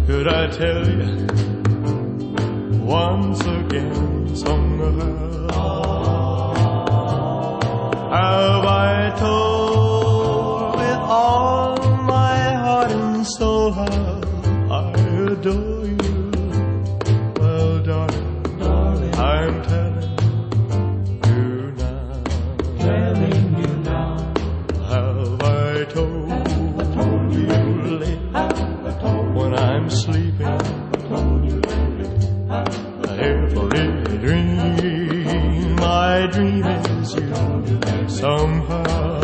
Could I tell you once again, somehow? Have I told with all my heart and soul how I adore you? Well, darling, I'm telling you now. Telling you now. Have I told you lately when I'm sleeping? Every dream I dream is you somehow.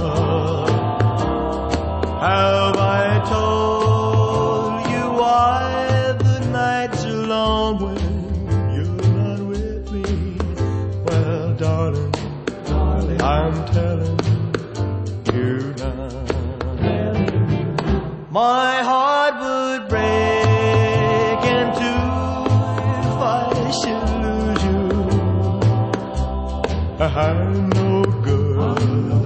Have I told you why the nights are long when you're not with me? Well, darling, I'm telling you now. My heart would break in two if I should lose you. I'm no good